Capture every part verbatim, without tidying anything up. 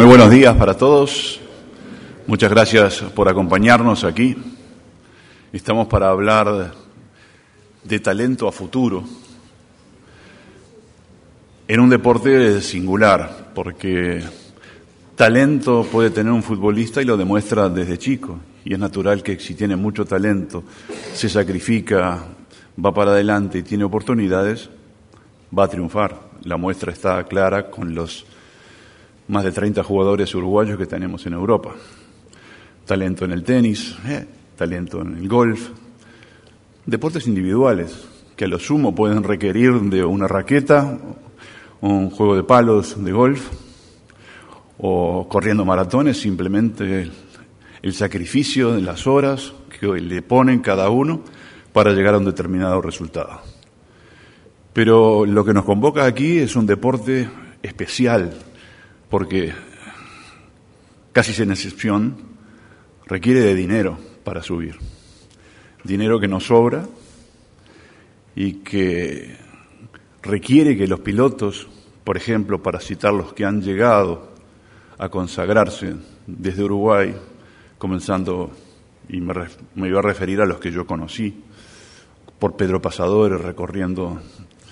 Muy buenos días para todos. Muchas gracias por acompañarnos aquí. Estamos para hablar de talento a futuro en un deporte singular, porque talento puede tener un futbolista y lo demuestra desde chico. Y es natural que si tiene mucho talento, se sacrifica, va para adelante y tiene oportunidades, va a triunfar. La muestra está clara con los más de treinta jugadores uruguayos que tenemos en Europa. Talento en el tenis, eh, talento en el golf, deportes individuales que a lo sumo pueden requerir de una raqueta, un juego de palos de golf o corriendo maratones, simplemente el, el sacrificio de las horas que le ponen cada uno para llegar a un determinado resultado. Pero lo que nos convoca aquí es un deporte especial, porque casi sin excepción requiere de dinero para subir. Dinero que nos sobra y que requiere que los pilotos, por ejemplo, para citar los que han llegado a consagrarse desde Uruguay, comenzando, y me, ref, me iba a referir a los que yo conocí, por Pedro Pasadores, recorriendo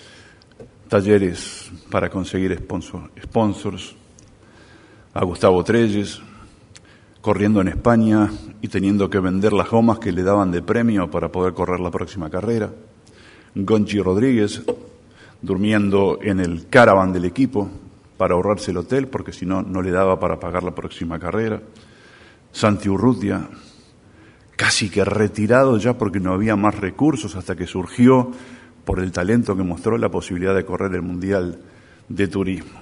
talleres para conseguir sponsor, sponsors, a Gustavo Trelles, corriendo en España y teniendo que vender las gomas que le daban de premio para poder correr la próxima carrera. Gonchi Rodríguez, durmiendo en el caravan del equipo para ahorrarse el hotel, porque si no, no le daba para pagar la próxima carrera. Santi Urrutia, casi que retirado ya porque no había más recursos hasta que surgió, por el talento que mostró, la posibilidad de correr el Mundial de Turismo.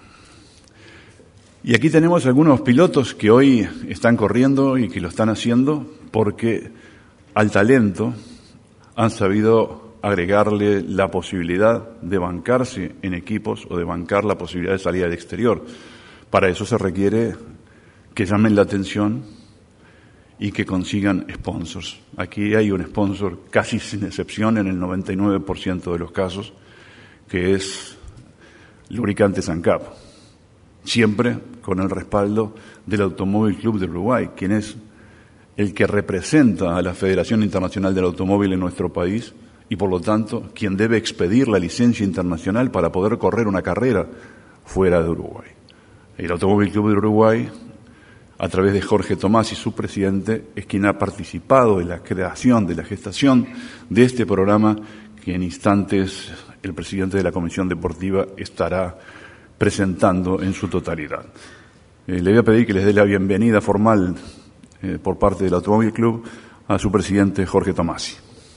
Y aquí tenemos algunos pilotos que hoy están corriendo y que lo están haciendo porque al talento han sabido agregarle la posibilidad de bancarse en equipos o de bancar la posibilidad de salir al exterior. Para eso se requiere que llamen la atención y que consigan sponsors. Aquí hay un sponsor casi sin excepción en el noventa y nueve por ciento de los casos, que es Lubricantes ANCAP. Siempre con el respaldo del Automóvil Club de Uruguay, quien es el que representa a la Federación Internacional del Automóvil en nuestro país y, por lo tanto, quien debe expedir la licencia internacional para poder correr una carrera fuera de Uruguay. El Automóvil Club de Uruguay, a través de Jorge Tomás y su presidente, es quien ha participado en la creación, de la gestación de este programa que en instantes el presidente de la Comisión Deportiva estará presentando en su totalidad. Eh, le voy a pedir que les dé la bienvenida formal eh, por parte del Automóvil Club a su presidente Jorge Tomasi.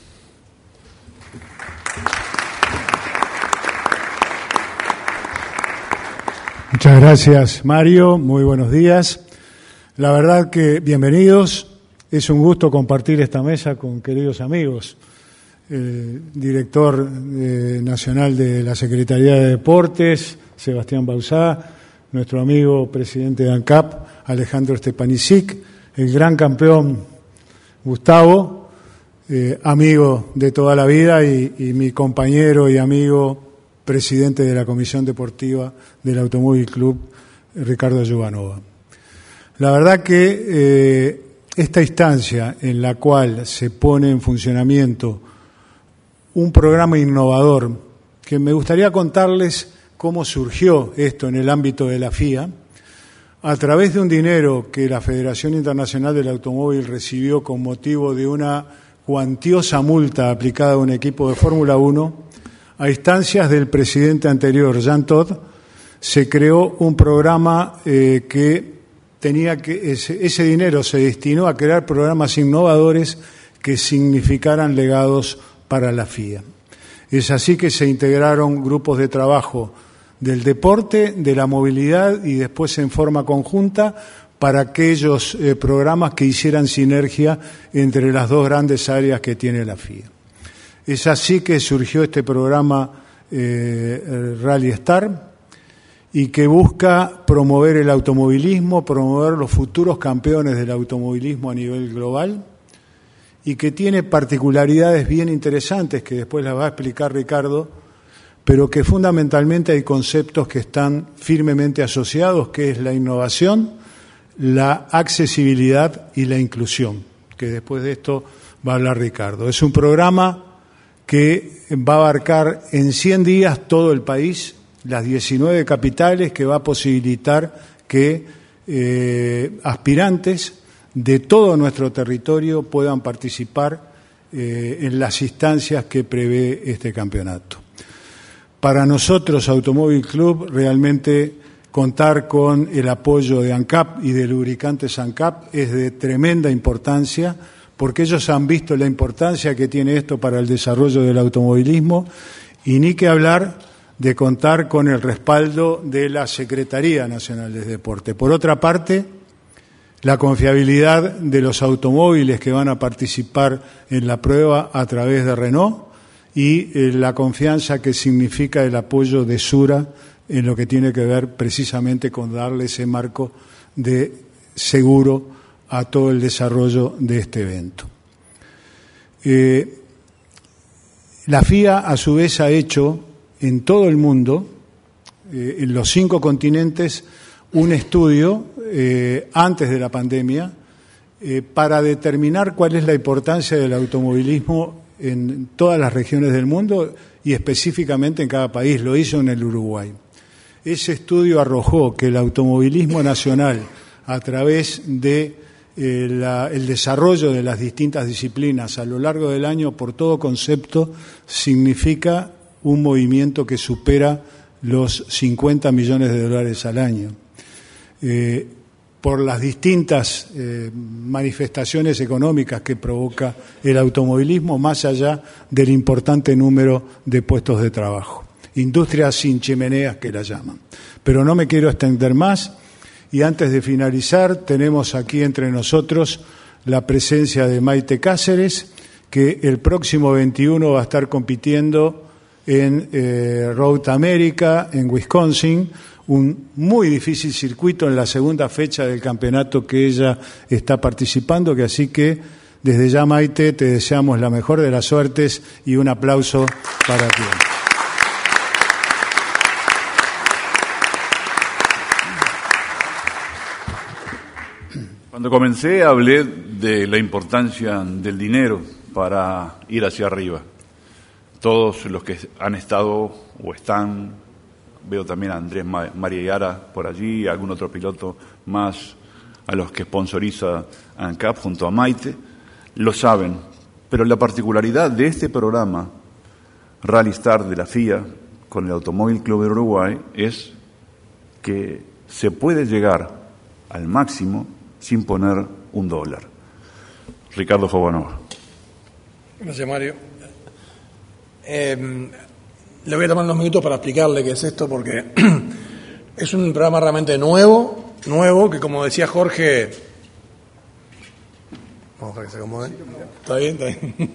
Muchas gracias, Mario. Muy buenos días. La verdad que bienvenidos. Es un gusto compartir esta mesa con queridos amigos. El director eh, nacional de la Secretaría de Deportes, Sebastián Bauzá, nuestro amigo presidente de ANCAP, Alejandro Stepanisic, el gran campeón Gustavo, eh, amigo de toda la vida y, y mi compañero y amigo presidente de la Comisión Deportiva del Automóvil Club, Ricardo Giovanova. La verdad que eh, esta instancia en la cual se pone en funcionamiento un programa innovador, que me gustaría contarles cómo surgió esto en el ámbito de la F I A, a través de un dinero que la Federación Internacional del Automóvil recibió con motivo de una cuantiosa multa aplicada a un equipo de Fórmula uno, a instancias del presidente anterior, Jean Todt, se creó un programa eh, que tenía que, ese, ese dinero se destinó a crear programas innovadores que significaran legados para la F I A. Es así que se integraron grupos de trabajo del deporte, de la movilidad y después en forma conjunta para aquellos eh, programas que hicieran sinergia entre las dos grandes áreas que tiene la F I A. Es así que surgió este programa eh, Rally Star y que busca promover el automovilismo, promover los futuros campeones del automovilismo a nivel global y que tiene particularidades bien interesantes que después las va a explicar Ricardo, pero que fundamentalmente hay conceptos que están firmemente asociados, que es la innovación, la accesibilidad y la inclusión, que después de esto va a hablar Ricardo. Es un programa que va a abarcar en cien días todo el país, las diecinueve capitales, que va a posibilitar que eh, aspirantes de todo nuestro territorio puedan participar eh, en las instancias que prevé este campeonato. Para nosotros, Automóvil Club, realmente contar con el apoyo de ANCAP y de Lubricantes ANCAP es de tremenda importancia, porque ellos han visto la importancia que tiene esto para el desarrollo del automovilismo, y ni que hablar de contar con el respaldo de la Secretaría Nacional de Deporte. Por otra parte, la confiabilidad de los automóviles que van a participar en la prueba a través de Renault y eh, la confianza que significa el apoyo de Sura en lo que tiene que ver precisamente con darle ese marco de seguro a todo el desarrollo de este evento. Eh, la F I A, a su vez, ha hecho en todo el mundo, eh, en los cinco continentes, un estudio eh, antes de la pandemia eh, para determinar cuál es la importancia del automovilismo en todas las regiones del mundo y específicamente en cada país. Lo hizo en el Uruguay. Ese estudio arrojó que el automovilismo nacional, a través de eh, la, el desarrollo de las distintas disciplinas a lo largo del año, por todo concepto, significa un movimiento que supera los cincuenta millones de dólares al año. Eh, por las distintas eh, manifestaciones económicas que provoca el automovilismo, más allá del importante número de puestos de trabajo. Industrias sin chimeneas, que la llaman. Pero no me quiero extender más, y antes de finalizar, tenemos aquí entre nosotros la presencia de Maite Cáceres, que el próximo veintiuno va a estar compitiendo en eh, Road America, en Wisconsin, un muy difícil circuito en la segunda fecha del campeonato que ella está participando, que así que desde ya, Maite, te deseamos la mejor de las suertes y un aplauso para ti. Cuando comencé hablé de la importancia del dinero para ir hacia arriba. Todos los que han estado o están, veo también a Andrés María Yara por allí, algún otro piloto más, a los que sponsoriza ANCAP junto a Maite, lo saben. Pero la particularidad de este programa, Rally Star de la F I A, con el Automóvil Club de Uruguay, es que se puede llegar al máximo sin poner un dólar. Ricardo Fobanova. Gracias, Mario. Eh, le voy a tomar unos minutos para explicarle qué es esto, porque es un programa realmente nuevo, nuevo, que como decía Jorge... Vamos a ver que se acomode. ¿Está bien? ¿Está bien?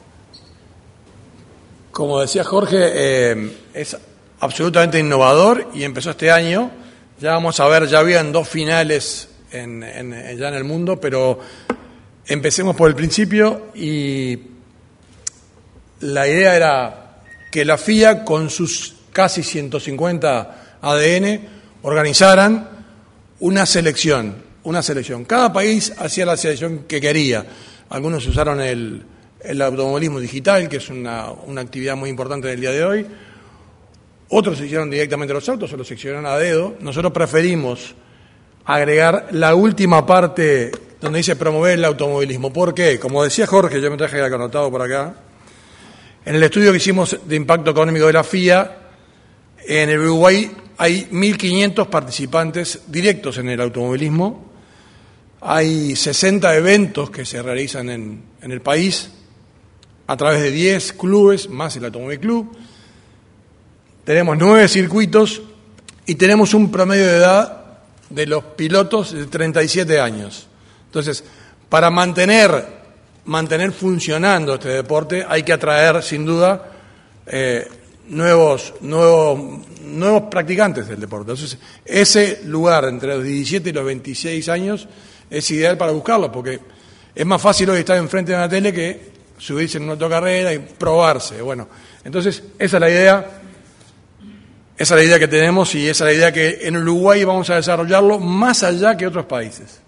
Como decía Jorge, eh, es absolutamente innovador y empezó este año. Ya vamos a ver, ya habían dos finales en, en, ya en el mundo, pero empecemos por el principio, y la idea era que la F I A, con sus casi ciento cincuenta A D N, organizaran una selección, una selección. Cada país hacía la selección que quería. Algunos usaron el, el automovilismo digital, que es una, una actividad muy importante en el día de hoy. Otros se hicieron directamente los autos o los seccionaron a dedo. Nosotros preferimos agregar la última parte donde dice promover el automovilismo. ¿Por qué? Como decía Jorge, yo me traje acá anotado por acá, en el estudio que hicimos de impacto económico de la F I A, en el Uruguay hay mil quinientos participantes directos en el automovilismo, hay sesenta eventos que se realizan en, en el país a través de diez clubes, más el Automóvil Club, tenemos nueve circuitos y tenemos un promedio de edad de los pilotos de treinta y siete años. Entonces, para mantener, mantener funcionando este deporte hay que atraer, sin duda, eh, nuevos, nuevos, nuevos practicantes del deporte. Entonces, ese lugar entre los diecisiete y los veintiséis años es ideal para buscarlo, porque es más fácil hoy estar enfrente de una tele que subirse en una autocarrera y probarse. Bueno, entonces, esa es la idea. Esa es la idea que tenemos y esa es la idea que en Uruguay vamos a desarrollarlo más allá que otros países.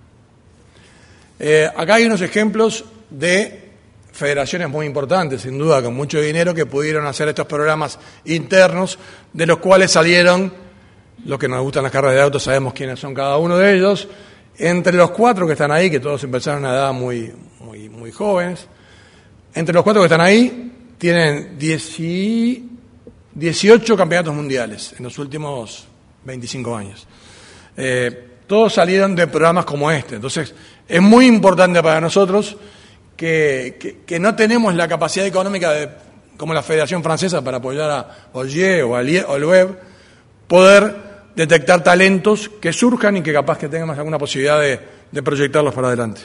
Eh, acá hay unos ejemplos de federaciones muy importantes, sin duda, con mucho dinero, que pudieron hacer estos programas internos, de los cuales salieron, los que nos gustan las carreras de autos sabemos quiénes son cada uno de ellos, entre los cuatro que están ahí, que todos empezaron a una edad muy, muy, muy jóvenes, entre los cuatro que están ahí, tienen dieciocho campeonatos mundiales en los últimos veinticinco años. Eh, todos salieron de programas como este. Entonces, es muy importante para nosotros que, que, que no tenemos la capacidad económica de, como la Federación Francesa para apoyar a Ogier o a Loeb, poder detectar talentos que surjan y que capaz que tengamos alguna posibilidad de, de proyectarlos para adelante.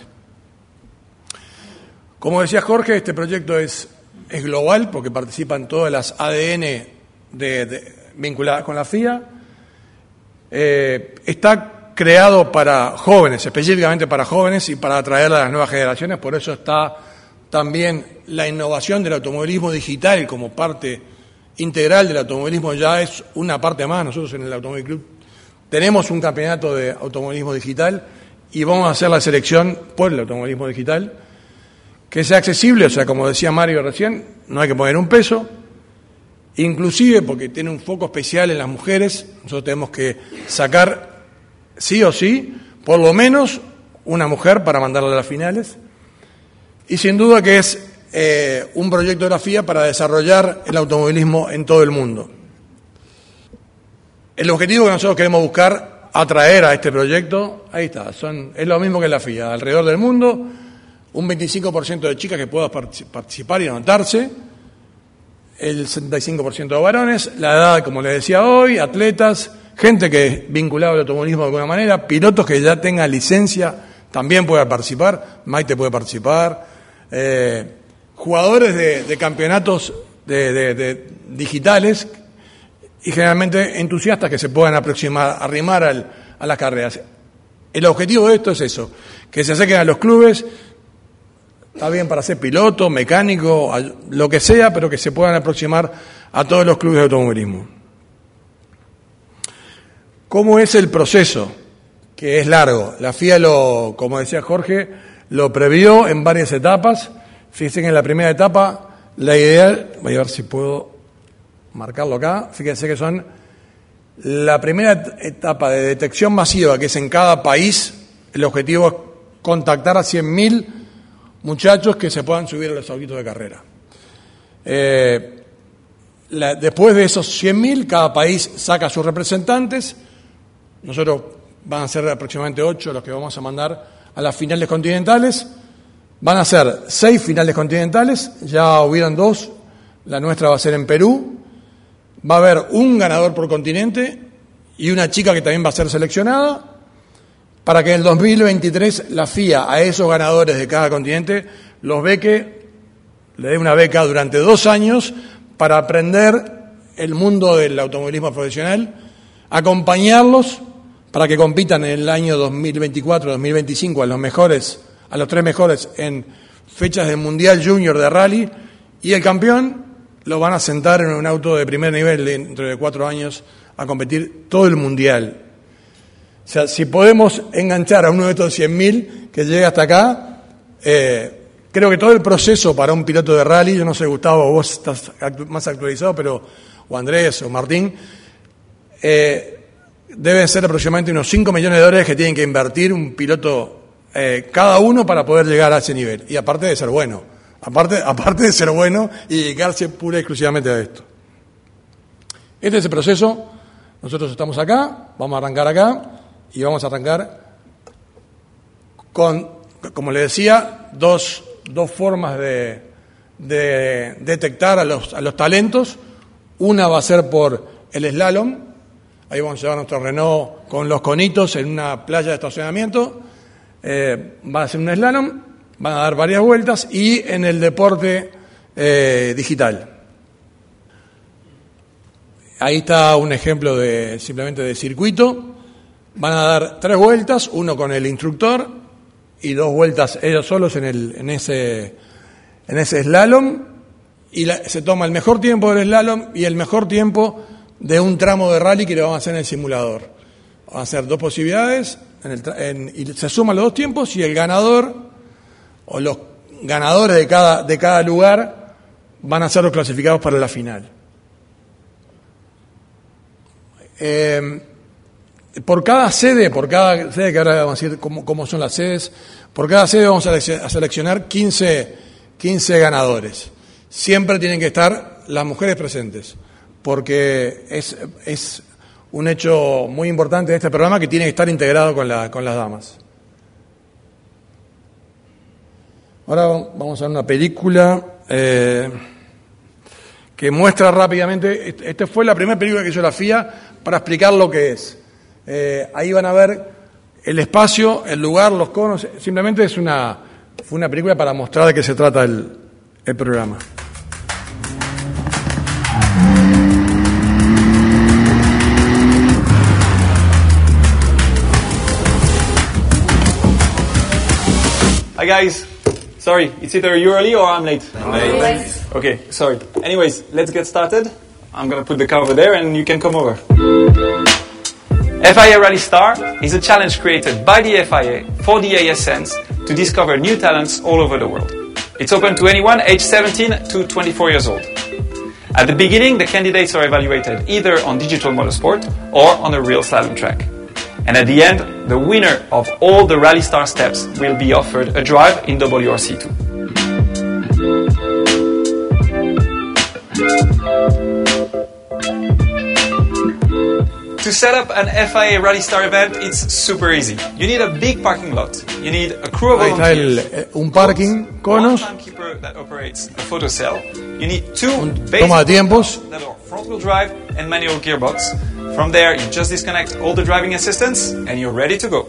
Como decía Jorge, este proyecto es, es global porque participan todas las A D N de, de, vinculadas con la F I A. Eh, está creado para jóvenes, específicamente para jóvenes y para atraer a las nuevas generaciones, por eso está también la innovación del automovilismo digital como parte integral del automovilismo, ya es una parte más. Nosotros en el Automóvil Club tenemos un campeonato de automovilismo digital y vamos a hacer la selección por el automovilismo digital, que sea accesible, o sea, como decía Mario recién, no hay que poner un peso, inclusive porque tiene un foco especial en las mujeres, nosotros tenemos que sacar sí o sí, por lo menos una mujer para mandarla a las finales. Y sin duda que es eh, un proyecto de la F I A para desarrollar el automovilismo en todo el mundo. El objetivo que nosotros queremos buscar, atraer a este proyecto, ahí está, son, es lo mismo que la F I A, alrededor del mundo, un veinticinco por ciento de chicas que puedan participar y anotarse, el sesenta y cinco por ciento de varones, la edad, como les decía hoy, atletas, gente que es vinculada al automovilismo de alguna manera, pilotos que ya tengan licencia también pueden participar, Maite puede participar, eh, jugadores de, de campeonatos de, de, de digitales y generalmente entusiastas que se puedan aproximar, arrimar al, a las carreras. El objetivo de esto es eso, que se acerquen a los clubes, está bien para ser piloto, mecánico, lo que sea, pero que se puedan aproximar a todos los clubes de automovilismo. ¿Cómo es el proceso? Que es largo. La F I A, lo, como decía Jorge, lo previó en varias etapas. Fíjense que en la primera etapa, la ideal, voy a ver si puedo marcarlo acá, fíjense que son la primera etapa de detección masiva, que es en cada país, el objetivo es contactar a cien mil muchachos que se puedan subir a los autitos de carrera. Eh, la, después de esos cien mil, cada país saca a sus representantes. Nosotros van a ser aproximadamente ocho los que vamos a mandar a las finales continentales. Van a ser seis finales continentales, ya hubieron dos, la nuestra va a ser en Perú. Va a haber un ganador por continente y una chica que también va a ser seleccionada para que en el dos mil veintitrés la F I A a esos ganadores de cada continente los beque, le dé una beca durante dos años para aprender el mundo del automovilismo profesional, acompañarlos para que compitan en el año dos mil veinticuatro dos mil veinticinco a los mejores, a los tres mejores en fechas del Mundial Junior de Rally, y el campeón lo van a sentar en un auto de primer nivel dentro de cuatro años a competir todo el Mundial. O sea, si podemos enganchar a uno de estos cien mil que llegue hasta acá, eh, creo que todo el proceso para un piloto de rally, yo no sé, Gustavo, vos estás actu- más actualizado, pero o Andrés o Martín, eh, deben ser aproximadamente unos cinco millones de dólares que tienen que invertir un piloto eh, cada uno para poder llegar a ese nivel. Y aparte de ser bueno, aparte, aparte de ser bueno y dedicarse pura y exclusivamente a esto. Este es el proceso. Nosotros estamos acá, vamos a arrancar acá y vamos a arrancar con, como le decía, dos, dos formas de, de detectar a los, a los talentos. Una va a ser por el slalom. Ahí vamos a llevar nuestro Renault con los conitos en una playa de estacionamiento. Eh, va a ser un slalom, van a dar varias vueltas, y en el deporte eh, digital. Ahí está un ejemplo de simplemente de circuito. Van a dar tres vueltas, uno con el instructor y dos vueltas ellos solos en, el, en, ese, en ese slalom. Y la, se toma el mejor tiempo del slalom y el mejor tiempo de un tramo de rally que lo vamos a hacer en el simulador. Vamos a hacer dos posibilidades en el, en, y se suman los dos tiempos y el ganador o los ganadores de cada, de cada lugar van a ser los clasificados para la final. Eh, por cada sede, por cada sede, que ahora vamos a decir cómo, cómo son las sedes, por cada sede vamos a seleccionar quince, quince ganadores. Siempre tienen que estar las mujeres presentes, porque es, es un hecho muy importante de este programa que tiene que estar integrado con, la, con las damas. Ahora vamos a ver una película eh, que muestra rápidamente, esta fue la primera película que hizo la F I A para explicar lo que es. Eh, ahí van a ver el espacio, el lugar, los conos, simplemente es una, fue una película para mostrar de qué se trata el, el programa. Hi guys, sorry, it's either you early or I'm late. Late. Okay, sorry. Anyways, let's get started. I'm gonna put the car over there and you can come over. F I A Rally Star is a challenge created by the F I A for the A S Ns to discover new talents all over the world. It's open to anyone aged seventeen to twenty-four years old. At the beginning, the candidates are evaluated either on digital motorsport or on a real slalom track. And at the end, the winner of all the Rally Star steps will be offered a drive in W R C two. To set up an F I A Rally Star event, it's super easy. You need a big parking lot. You need a crew of volunteers. Ahí está el, un parking, conos. One timekeeper that operates a photo cell. You need two toma de tiempos. that are front-wheel drive and manual gearbox. From there, you just disconnect all the driving assistance and you're ready to go.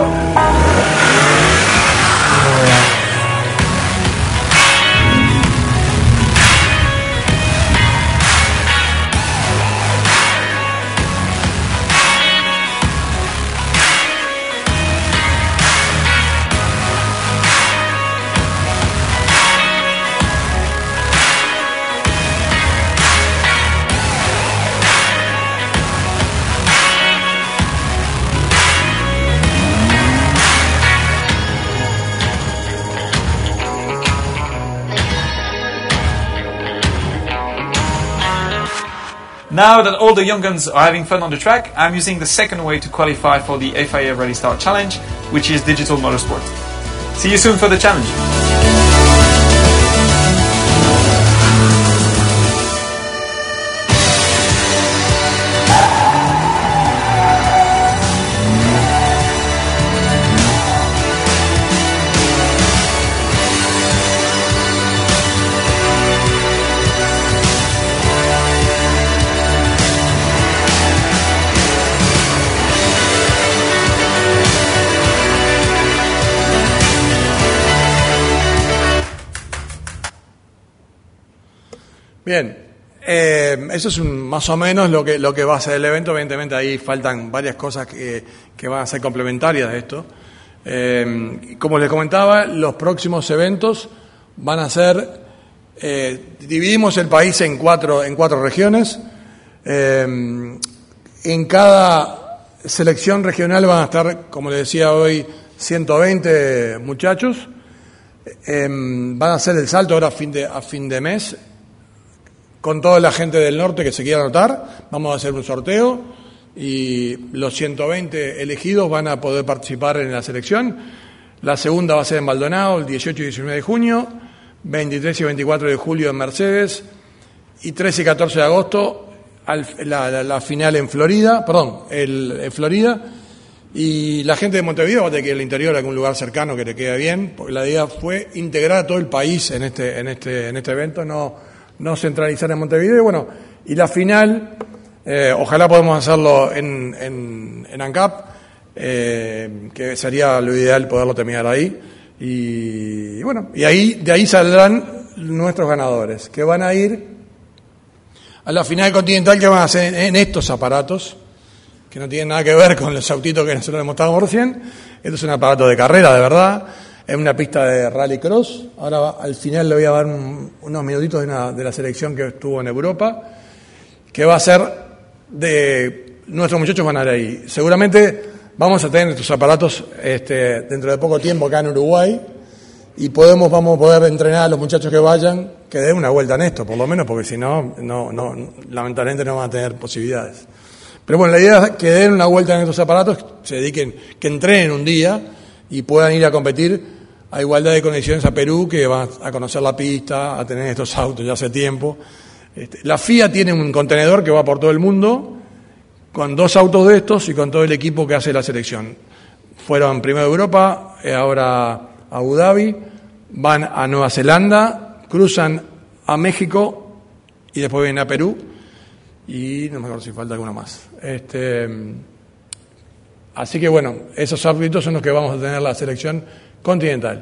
Now that all the young guns are having fun on the track, I'm using the second way to qualify for the F I A Rally Star Challenge, which is digital motorsport. See you soon for the challenge. Bien, eh, eso es un, más o menos lo que, lo que va a ser el evento. Evidentemente ahí faltan varias cosas que, que van a ser complementarias de esto. Eh, como les comentaba, los próximos eventos van a ser, eh, dividimos el país en cuatro, en cuatro regiones. Eh, en cada selección regional van a estar, como les decía hoy, ciento veinte muchachos. Eh, van a hacer el salto ahora a fin de, a fin de mes. Con toda la gente del norte que se quiera anotar, vamos a hacer un sorteo y los ciento veinte elegidos van a poder participar en la selección. La segunda va a ser en Maldonado el dieciocho y diecinueve de junio, veintitrés y veinticuatro de julio en Mercedes y trece y catorce de agosto al, la, la, la final en Florida, perdón, el, en Florida. Y la gente de Montevideo va a tener que ir al interior, a algún lugar cercano que le quede bien, porque la idea fue integrar a todo el país en este, en este, en este evento, no no centralizar en Montevideo. Y bueno, y la final, eh, ojalá podamos hacerlo en, en, en ANCAP, eh, que sería lo ideal poderlo terminar ahí. Y, y bueno, y ahí de ahí saldrán nuestros ganadores, que van a ir a la final continental, que van a hacer en, en estos aparatos, que no tienen nada que ver con los autitos que nosotros demostramos recién. Esto es un aparato de carrera, de verdad. Es una pista de rallycross. Ahora al final le voy a dar un, unos minutitos de, una, de la selección que estuvo en Europa, que va a ser de nuestros muchachos van a ir ahí. Seguramente vamos a tener estos aparatos este, dentro de poco tiempo acá en Uruguay y podemos, vamos a poder entrenar a los muchachos que vayan, que den una vuelta en esto, por lo menos, porque si no, no, no, lamentablemente no van a tener posibilidades. Pero bueno, la idea es que den una vuelta en estos aparatos, se dediquen, que entrenen un día y puedan ir a competir a igualdad de condiciones a Perú, que van a conocer la pista, a tener estos autos ya hace tiempo. Este, la F I A tiene un contenedor que va por todo el mundo, con dos autos de estos y con todo el equipo que hace la selección. Fueron primero a Europa, ahora a Abu Dhabi, van a Nueva Zelanda, cruzan a México y después vienen a Perú. Y no me acuerdo si falta alguno más. Este, así que bueno, esos árbitros son los que vamos a tener la selección continental.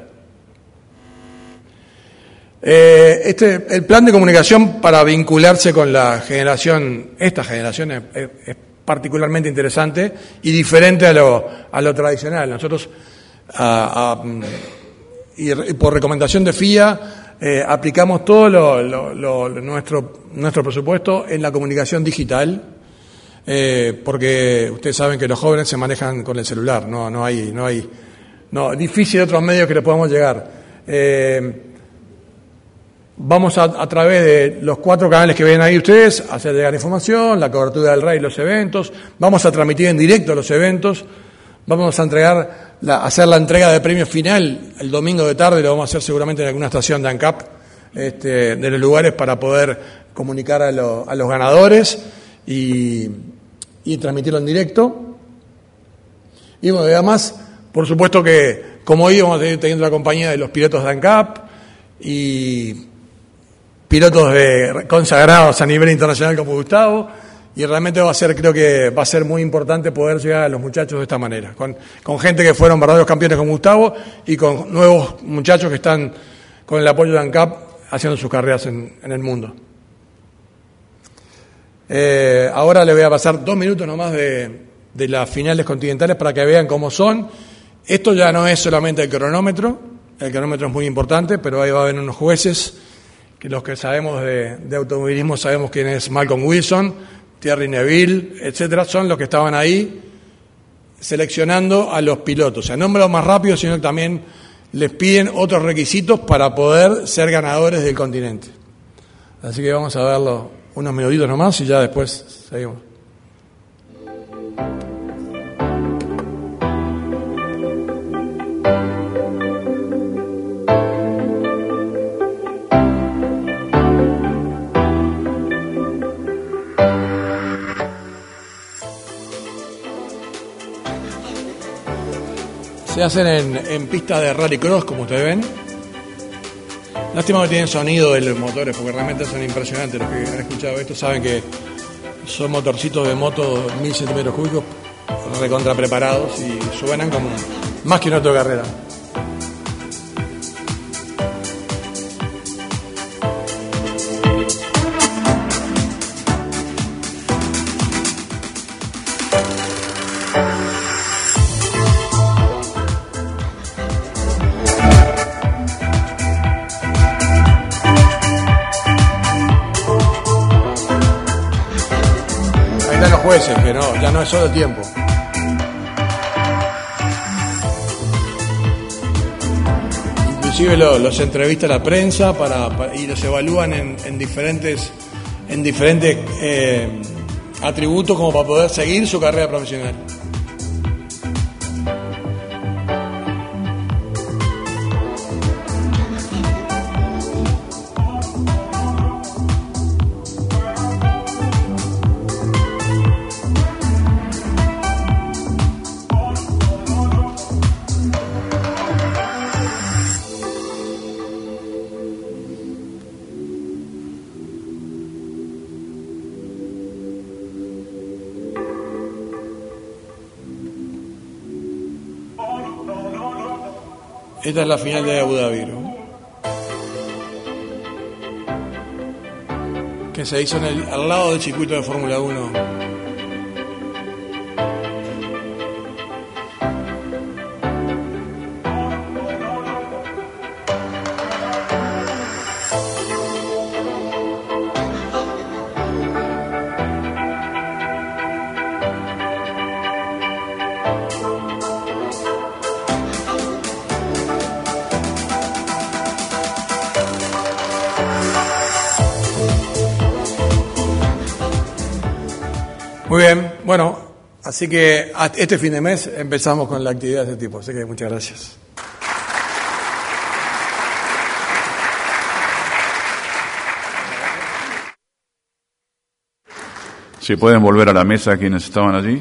Eh, este, el plan de comunicación para vincularse con la generación, esta generación es, es, es particularmente interesante y diferente a lo, a lo tradicional. Nosotros, a, a, y, y por recomendación de F I A, Eh, aplicamos todo lo, lo, lo, nuestro, nuestro presupuesto en la comunicación digital, eh, porque ustedes saben que los jóvenes se manejan con el celular, no, no hay, no hay, no, difícil otros medios que les podamos llegar. Eh, vamos a, a través de los cuatro canales que ven ahí ustedes, a hacer llegar información, la cobertura del R A I, los eventos, vamos a transmitir en directo los eventos, vamos a entregar, la, hacer la entrega de premio final el domingo de tarde, lo vamos a hacer seguramente en alguna estación de ANCAP, este, de los lugares para poder comunicar a, lo, a los ganadores y, y transmitirlo en directo. Y bueno, además, por supuesto que como hoy vamos a seguir teniendo la compañía de los pilotos de ANCAP y pilotos de, consagrados a nivel internacional como Gustavo. Y realmente va a ser, creo que va a ser muy importante poder llegar a los muchachos de esta manera, con, con gente que fueron verdaderos campeones como Gustavo y con nuevos muchachos que están con el apoyo de ANCAP haciendo sus carreras en, en el mundo. Eh, ahora le voy a pasar dos minutos nomás de, de las finales continentales para que vean cómo son. Esto ya no es solamente el cronómetro, el cronómetro es muy importante, pero ahí va a haber unos jueces, que los que sabemos de, de automovilismo sabemos quién es Malcolm Wilson, Thierry Neuville, etcétera, son los que estaban ahí seleccionando a los pilotos. O sea, no los más rápidos, sino que también les piden otros requisitos para poder ser ganadores del continente. Así que vamos a verlo unos minutitos nomás y ya después seguimos. Se hacen en, en pistas de rallycross, como ustedes ven. Lástima que tienen sonido de los motores, porque realmente son impresionantes. Los que han escuchado esto saben que son motorcitos de moto mil centímetros cúbicos, recontra preparados y suenan como más que un auto de carrera. Que no, ya no es solo tiempo. Inclusive lo, los entrevista a la prensa para, para, y los evalúan en, en diferentes, en diferentes eh, atributos como para poder seguir su carrera profesional. Esta es la final de Abu Dhabi, ¿no? Que se hizo en el, al lado del circuito de Fórmula uno. Muy bien, bueno, así que este fin de mes empezamos con la actividad de este tipo, así que muchas gracias. Si pueden volver a la mesa quienes estaban allí.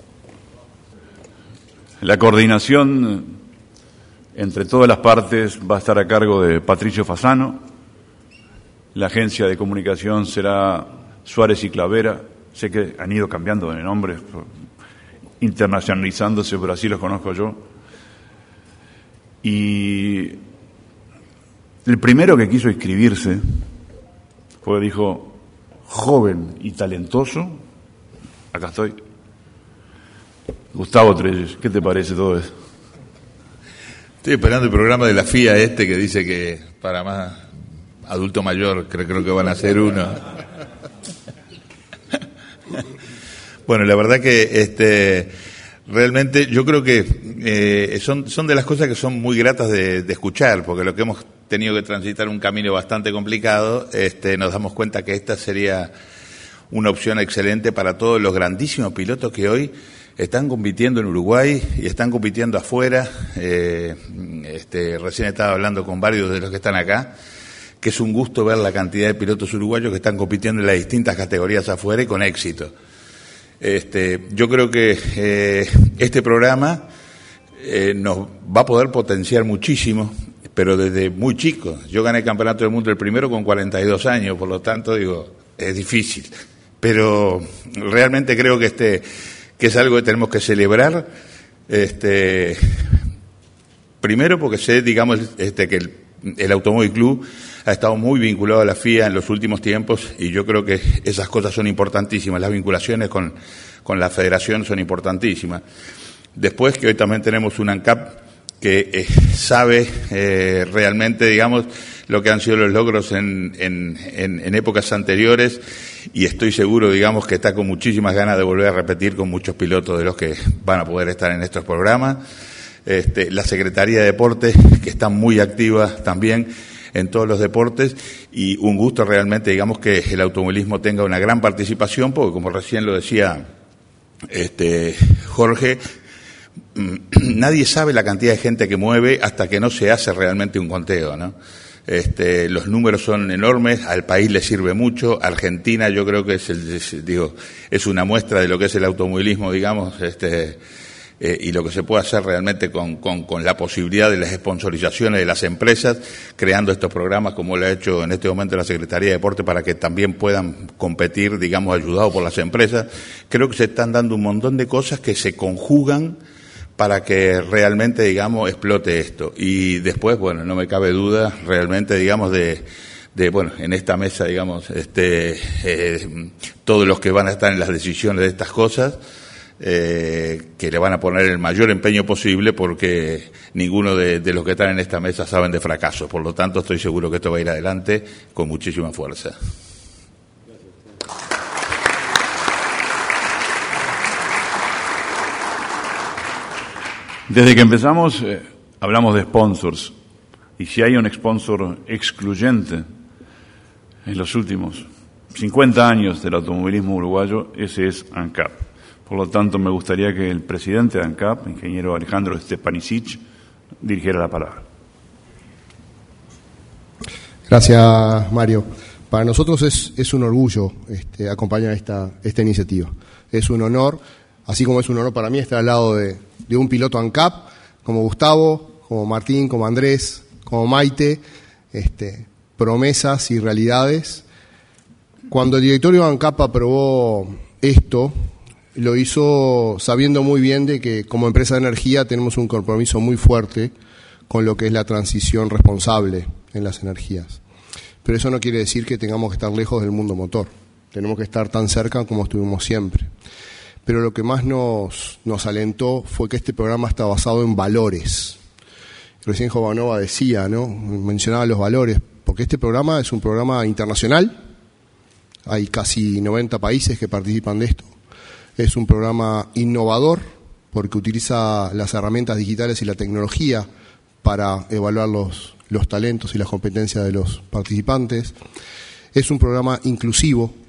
La coordinación entre todas las partes va a estar a cargo de Patricio Fasano. La agencia de comunicación será Suárez y Clavera. Sé que han ido cambiando de nombre, internacionalizándose, pero así los conozco yo. Y el primero que quiso inscribirse fue, dijo, joven y talentoso, acá estoy, Gustavo Trelles. ¿Qué te parece todo eso? Estoy esperando el programa de la F I A este que dice que para más adulto mayor creo, creo que van a ser uno. Bueno, la verdad que este realmente yo creo que eh, son, son de las cosas que son muy gratas de, de escuchar, porque lo que hemos tenido que transitar un camino bastante complicado, este, nos damos cuenta que esta sería una opción excelente para todos los grandísimos pilotos que hoy están compitiendo en Uruguay y están compitiendo afuera. Eh, este, recién estaba hablando con varios de los que están acá, que es un gusto ver la cantidad de pilotos uruguayos que están compitiendo en las distintas categorías afuera y con éxito. Este, yo creo que eh, este programa eh, nos va a poder potenciar muchísimo, pero desde muy chico. Yo gané el Campeonato del Mundo el primero con cuarenta y dos años, por lo tanto, digo, es difícil. Pero realmente creo que este que es algo que tenemos que celebrar. Este, primero porque sé, digamos, este, que el, el Automóvil Club ha estado muy vinculado a la F I A en los últimos tiempos y yo creo que esas cosas son importantísimas. Las vinculaciones con, con la federación son importantísimas. Después que hoy también tenemos un ANCAP que eh, sabe eh, realmente, digamos, lo que han sido los logros en, en, en, en épocas anteriores y estoy seguro, digamos, que está con muchísimas ganas de volver a repetir con muchos pilotos de los que van a poder estar en estos programas. Este, la Secretaría de Deportes, que está muy activa también en todos los deportes y un gusto realmente, digamos, que el automovilismo tenga una gran participación, porque como recién lo decía este, Jorge, nadie sabe la cantidad de gente que mueve hasta que no se hace realmente un conteo, ¿no? Este, los números son enormes, al país le sirve mucho. Argentina yo creo que es, el, es, digo, es una muestra de lo que es el automovilismo, digamos, este, eh, y lo que se puede hacer realmente con, con, con la posibilidad de las sponsorizaciones de las empresas, creando estos programas como lo ha hecho en este momento la Secretaría de Deporte para que también puedan competir, digamos, ayudados por las empresas. Creo que se están dando un montón de cosas que se conjugan para que realmente, digamos, explote esto. Y después, bueno, no me cabe duda realmente, digamos, de, de bueno, en esta mesa, digamos, este, eh, todos los que van a estar en las decisiones de estas cosas, eh, que le van a poner el mayor empeño posible porque ninguno de, de los que están en esta mesa saben de fracaso. Por lo tanto, estoy seguro que esto va a ir adelante con muchísima fuerza. Desde que empezamos eh, hablamos de sponsors y si hay un sponsor excluyente en los últimos cincuenta años del automovilismo uruguayo, ese es ANCAP. Por lo tanto, me gustaría que el presidente de ANCAP, ingeniero Alejandro Stepanisic, dirigiera la palabra. Gracias, Mario. Para nosotros es, es un orgullo este, acompañar esta, esta iniciativa. Es un honor, así como es un honor para mí estar al lado de, de un piloto ANCAP, como Gustavo, como Martín, como Andrés, como Maite, este, promesas y realidades. Cuando el directorio de ANCAP aprobó esto, lo hizo sabiendo muy bien de que como empresa de energía tenemos un compromiso muy fuerte con lo que es la transición responsable en las energías. Pero eso no quiere decir que tengamos que estar lejos del mundo motor. Tenemos que estar tan cerca como estuvimos siempre. Pero lo que más nos, nos alentó fue que este programa está basado en valores. Recién Jovanova decía, ¿no? Mencionaba los valores, porque este programa es un programa internacional. Hay casi noventa países que participan de esto. Es un programa innovador, porque utiliza las herramientas digitales y la tecnología para evaluar los, los talentos y las competencias de los participantes. Es un programa inclusivo,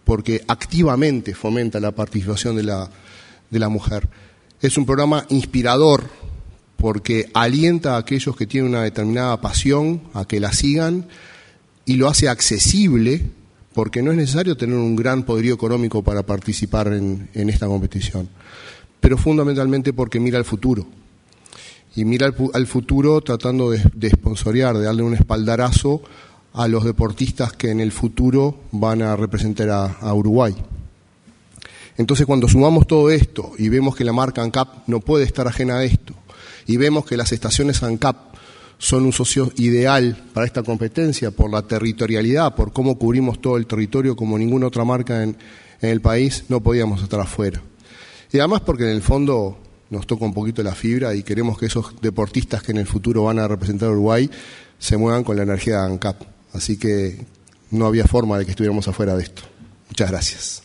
porque activamente fomenta la participación de la, de la mujer. Es un programa inspirador porque alienta a aquellos que tienen una determinada pasión a que la sigan y lo hace accesible porque no es necesario tener un gran poderío económico para participar en, en esta competición, pero fundamentalmente porque mira al futuro. Y mira al, al futuro tratando de, de sponsorear, de darle un espaldarazo a los deportistas que en el futuro van a representar a, a Uruguay. Entonces, cuando sumamos todo esto y vemos que la marca ANCAP no puede estar ajena a esto, y vemos que las estaciones ANCAP son un socio ideal para esta competencia por la territorialidad, por cómo cubrimos todo el territorio como ninguna otra marca en, en el país, no podíamos estar afuera. Y además porque en el fondo nos toca un poquito la fibra y queremos que esos deportistas que en el futuro van a representar a Uruguay se muevan con la energía de ANCAP. Así que no había forma de que estuviéramos afuera de esto. Muchas gracias.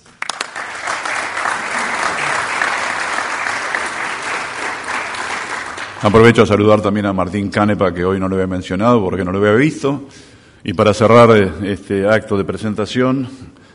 Aprovecho a saludar también a Martín Canepa, que hoy no lo había mencionado porque no lo había visto. Y para cerrar este acto de presentación,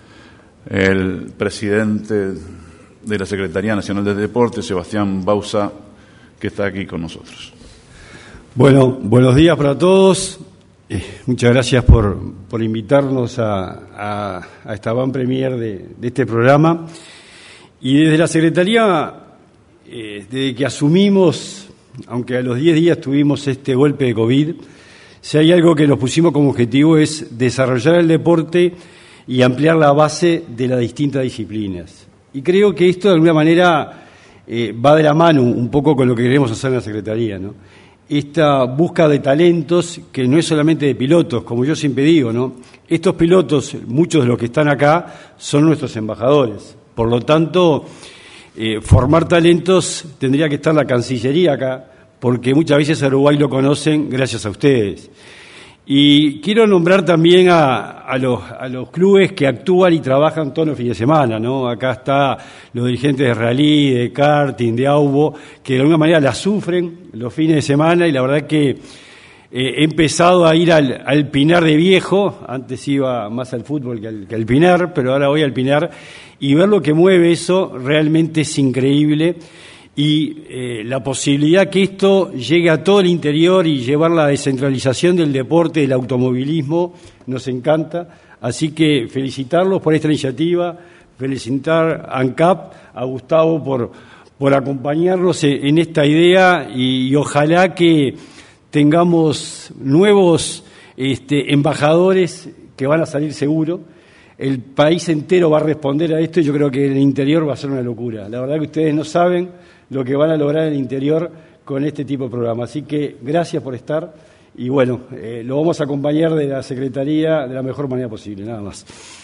el presidente de la Secretaría Nacional de Deportes, Sebastián Bauza, que está aquí con nosotros. Bueno, buenos días para todos. Eh, muchas gracias por, por invitarnos a, a, a esta van premier de, de este programa. Y desde la Secretaría, eh, desde que asumimos, aunque a los diez días tuvimos este golpe de COVID, si hay algo que nos pusimos como objetivo es desarrollar el deporte y ampliar la base de las distintas disciplinas. Y creo que esto de alguna manera eh, va de la mano un poco con lo que queremos hacer en la Secretaría, ¿no? Esta búsqueda de talentos que no es solamente de pilotos, como yo siempre digo, ¿no? Estos pilotos, muchos de los que están acá, son nuestros embajadores. Por lo tanto, eh, formar talentos tendría que estar la Cancillería acá, porque muchas veces a Uruguay lo conocen gracias a ustedes. Y quiero nombrar también a, a, los, a los clubes que actúan y trabajan todos los fines de semana, ¿no? Acá está los dirigentes de rally, de karting, de aubo, que de alguna manera la sufren los fines de semana y la verdad que eh, he empezado a ir al, al Pinar de viejo, antes iba más al fútbol que al, que al Pinar, pero ahora voy al Pinar y ver lo que mueve eso realmente es increíble. Y eh, la posibilidad que esto llegue a todo el interior y llevar la descentralización del deporte, del automovilismo, nos encanta. Así que felicitarlos por esta iniciativa, felicitar a ANCAP, a Gustavo por, por acompañarnos en esta idea y, y ojalá que tengamos nuevos este, embajadores que van a salir seguro. El país entero va a responder a esto y yo creo que en el interior va a ser una locura. La verdad que ustedes no saben lo que van a lograr en el interior con este tipo de programa. Así que gracias por estar y bueno, eh, lo vamos a acompañar de la Secretaría de la mejor manera posible, nada más.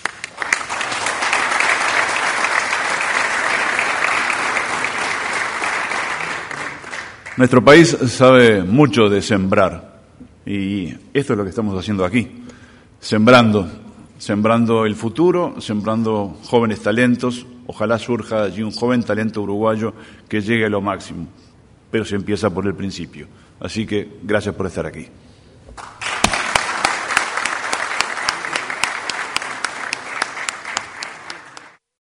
Nuestro país sabe mucho de sembrar y esto es lo que estamos haciendo aquí, sembrando, sembrando el futuro, sembrando jóvenes talentos. Ojalá surja allí un joven talento uruguayo que llegue a lo máximo, pero se empieza por el principio. Así que gracias por estar aquí.